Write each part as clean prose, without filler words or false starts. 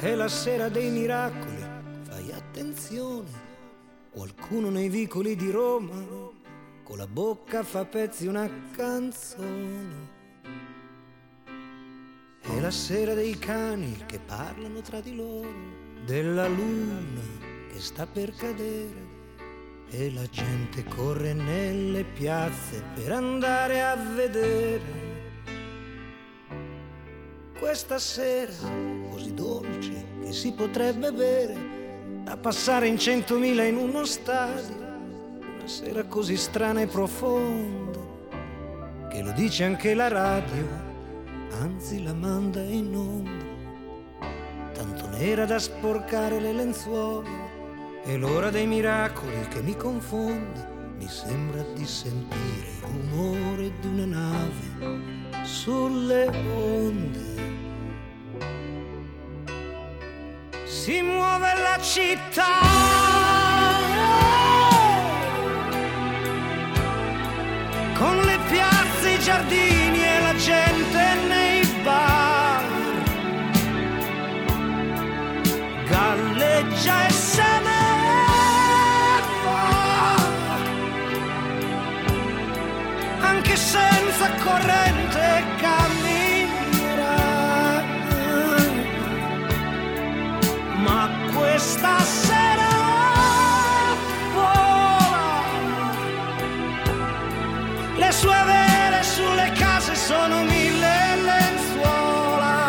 È la sera dei miracoli, fai attenzione. Qualcuno nei vicoli di Roma con la bocca fa pezzi una canzone. È la sera dei cani che parlano tra di loro, della luna che sta per cadere, e la gente corre nelle piazze per andare a vedere. Questa sera così dolce che si potrebbe bere, da passare in 100.000 in uno stadio. Una sera così strana e profonda che lo dice anche la radio, anzi la manda in onda. Tanto nera da sporcare le lenzuola, è l'ora dei miracoli che mi confonde. Mi sembra di sentire il rumore di una nave sulle onde. Si muove la città, con le piazze, i giardini e la gente nei bar. Galleggia e se ne va, anche senza corrente camminerà. Ma questa sera vola, le sue vele sulle case sono 1000 lenzuola.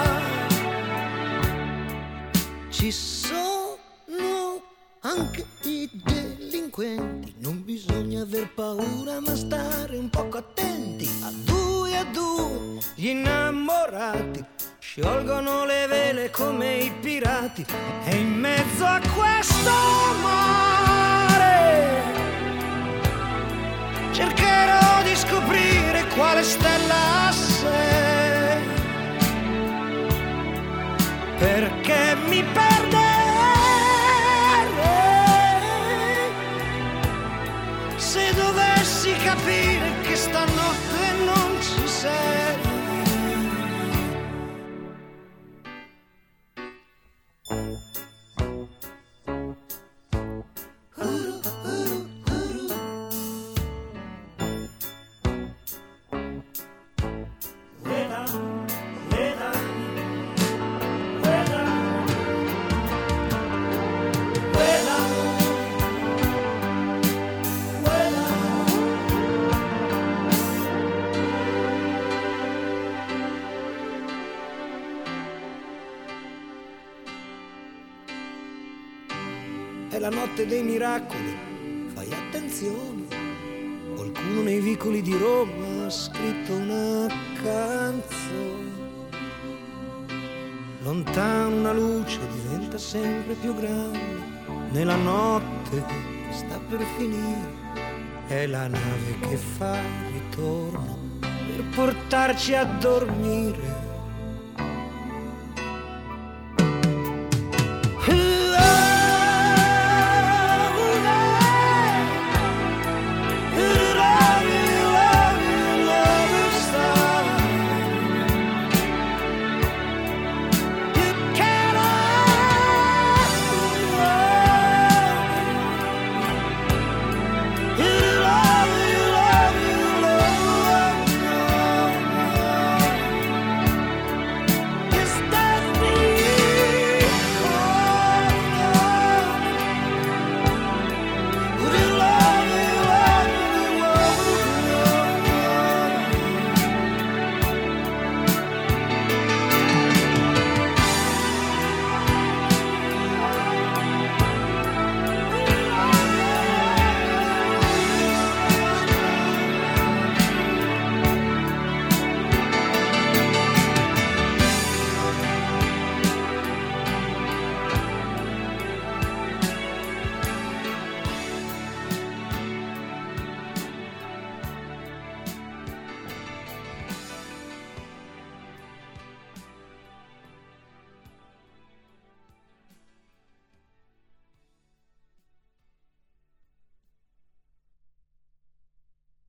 Ci sono anche i delinquenti, non bisogna aver paura ma stare un poco attenti. A due gli innamorati sciolgono le vele come i pirati, e in mezzo a questo mare cercherò di scoprire quale stella sei, perché mi perderei se dovessi capire che stanotte non ci sei. È la notte dei miracoli, fai attenzione. Qualcuno nei vicoli di Roma ha scritto una canzone. Lontano una luce diventa sempre più grande, nella notte che sta per finire. È la nave che fa ritorno per portarci a dormire.